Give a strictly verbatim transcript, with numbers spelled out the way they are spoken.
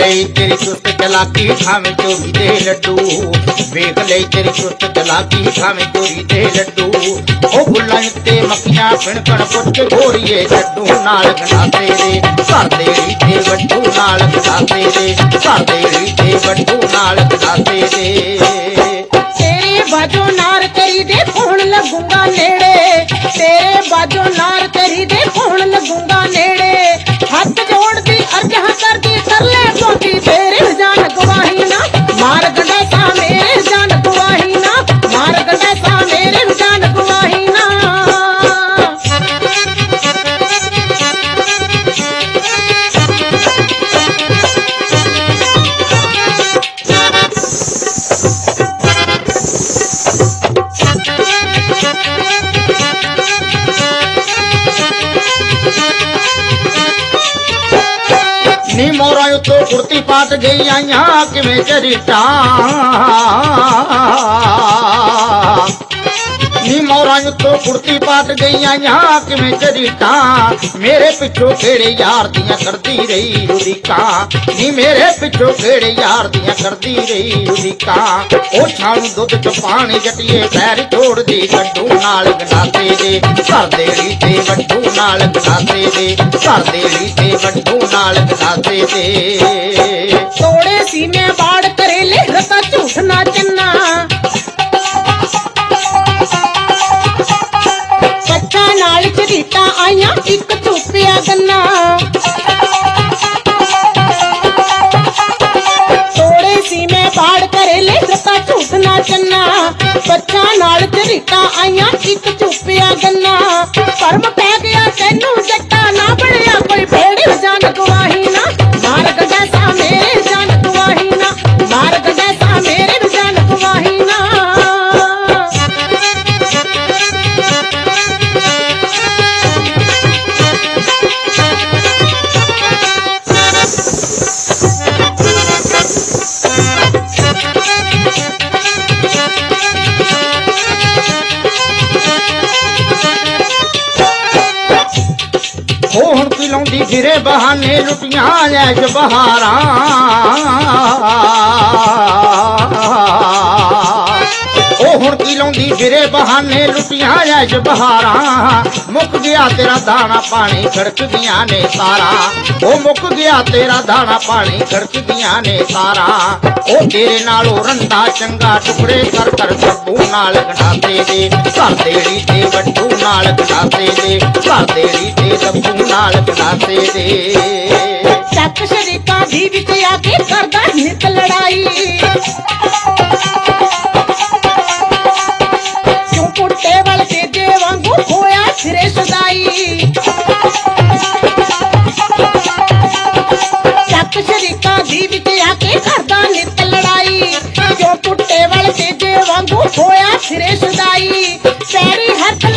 ਲਈ ਤੇਰੀ ਚੁਸਤ ਚਲਾਕੀ ਖਾਵੇਂ ਚੋਰੀ ਦੇ ਲੱਡੂ ਵੇਖ ਲਈ ਤੇਰੀ ਚੁਸਤ ਚਲਾਕੀ ਖਾਵੇਂ ਚੋਰੀ ਦੇ ਲੱਡੂ ਉਹ ਬੁੱਲਾਂ ਉੱਤੇ ਮੱਖੀਆਂ ਫਿਣ ਫਿਣ ਪੁੱਟ ਗੋਰੀਏ ਲੱਡੂ ਨਾਲ ਗੰਢਾਸੇ ਦੇ ਘਰ ਦੇ ਰੀਠੇ ਵੱਡੂ ਨਾਲ ਗੰਢਾਸੇ ਦੇ ਘਰ ਦੇ ਰੀਠੇ ਵੱਡੂ ਨਾਲ ਗੰਢਾਸੇ ਦੇ ਤੇਰੇ ਬਾਜੋ ਨਾਰ ਤੇਰੀ ਦੇ ਕੌਣ ਲੱਗੂਗਾ ਨੇੜੇ ਤੇਰੇ ਬਾਜੋ ਨਾਰ ਤੇਰੀ ਦੇ ਕੌਣ ਲੱਗੂਗਾ ਨੇੜੇ ਹੱਥ ਜੋੜਦੀ ਅਰਜ਼ਾ ਕਰਦੀ ਸਰਲੇ ਪੋਤੀ ਤੇਰੇ ਜਾਨ ਗਵਾਹੀ ਨਾ ਮਾਰ ਗੰਢਾਸਾ ਮੇਰੇ ਜਾਨ ਗਵਾਹੀ ਨਾ ਮਾਰ ਗੰਢਾਸਾ ਮੇਰੇ ਜਾਨ ਗਵਾਹੀ ਨਾ ਨੀ ਮੋਰਾਂ ਉੱਤੋਂ ਕੁੜਤੀ ਪਾਟ ਗਈ ਆਈਆਂ ਕਿਵੇਂ ਚਰੀਟਾਂ ਨੀ ਮੋਰਾਂ ਉੱਤੋਂ ਕੁੜਤੀ ਪਾਟ ਗਈ ਆਈਆਂ ਕਿਵੇਂ ਚਰੀਟਾਂ ਮੇਰੇ ਪਿੱਛੋਂ ਕਿਹੜੇ ਯਾਰ ਦੀਆਂ ਕਰਦੀ ਰਹੀ ਉਡੀਕਾਂ ਨੀ ਮੇਰੇ ਪਿੱਛੋਂ ਕਿਹੜੇ ਯਾਰ ਦੀਆਂ ਕਰਦੀ ਰਹੀ ਉਡੀਕਾਂ ਉਹ ਛਾਣੂ ਦੁੱਧ ਚ ਪਾਣੀ ਜੱਟੀਏ ਪੈਰ ਛੋੜਦੀ ਕੱਢੂ ਨਾਲ ਗੰਢਾਸੇ ਦੇ ਘਰ ਦੇ ਰੀਠੇ ਵੱਡੂ ਨਾਲ ਗੰਢਾਸੇ ਦੇ ਘਰ ਦੇ ਰੀਠੇ ਵੱਡੂ ਨਾਲ ਗੰਢਾਸੇ ਦੇ ਤੋੜੇ ਸੀਨੇ ਬਾੜ ਕਰੇਲੇ ਰਤਾ ਝੂਠ ਨਾ ਚੰਨਾ ਪੱਛਾ ਨਾਲ ਝਰੀਟਾਂ ਆਈਆਂ ਇੱਕ ਝੂਪਿਆ ਗੰਨਾ ਤੋੜੇ ਸੀਨੇ ਬਾੜ ਕਰੇਲੇ ਰਤਾ ਝੂਠ ਨਾ ਚੰਨਾ ਪੱਛਾ ਨਾਲ ਝਰੀਟਾਂ ਆਈਆਂ ਇੱਕ ਝੂਪਿਆ ਗੰਨਾ ਪਰਮ ਪੈ ਗਿਆ ਤੈਨੂੰ ਜੱਟਾ ਨਾ ਬਣਿਆ ਕੋਈ ਫੇੜੀ ਜਾਨ ਗਵਾਹੀ ਨਾ ਮਾਰ ਗੰਢਾਸਾ ਮੇਰੇ ਜਾਨ ਗਵਾਹੀ ਨਾ ਮਾਰ ਗੰਢਾਸਾ ਮੇਰੇ ਜਾਨ ਗਵਾਹੀ ਨਾ ਉਹ ਹੁਣ ਕੀ ਲਾਉਂਦੀ ਫਿਰੇ ਬਹਾਨੇ ਲੁੱਟੀਆਂ ਐਸ਼ ਬਹਾਰਾਂ ਉਹ ਹੁਣ ਕੀ ਲਾਉਂਦੀ ਫਿਰੇ ਬਹਾਨੇ ਲੁੱਟੀਆਂ ਐਸ਼ ਬਹਾਰਾਂ ਮੁੱਕ ਗਿਆ ਤੇਰਾ ਦਾਣਾ ਪਾਣੀ ਖੜਕਦੀਆਂ ਨੇ ਤਾਰਾਂ ਉਹ ਮੁੱਕ ਗਿਆ ਤੇਰਾ ਦਾਣਾ ਪਾਣੀ ਖੜਕਦੀਆਂ ਨੇ ਤਾਰਾਂ ਉਹ ਤੇਰੇ ਨਾਲੋਂ ਰੰਦਾ ਚੰਗਾ ਟੁਕੜੇ ਕਰ ਕਰ ਸੱਬੂ ਨਾਲ ਗੰਢਾਸੇ ਦੇ ਘਰ ਦੇ ਰੀਠੇ ਵੱਡੂ ਨਾਲ ਗੰਢਾਸੇ ਦੇ ਘਰ ਦੇ ਰੀਠੇ ਸੱਬੂ ਨਾਲ ਗੰਢਾਸੇ ਦੇ ਚੱਕ ਸ਼ਰੀਕਾਂ ਦੀ ਵਿੱਚ ਆ ਕੇ ਕਰਦਾ ਨਿਤ ਲੜਾਈ ਕਿਉਂ ਪੁੱਟੇ ਵਾਲ ਤੇਜੇ ਵਾਂਗੂ ਹੋਇਆ ਫਿਰੇ ਸਦਾਈ ਚੱਕ ਸ਼ਰੀਕਾਂ ਦੀ ਵਿੱਚ ਆ ਕੇ ਕਰਦਾ ਨਿਤ ਲੜਾਈ ਕਿਉਂ ਪੁੱਟੇ ਵਾਲ ਤੇਜੇ ਵਾਂਗੂ ਹੋਇਆ ਫਿਰੇ ਸਦਾਈ ਪੈਰੀ ਹੱਥ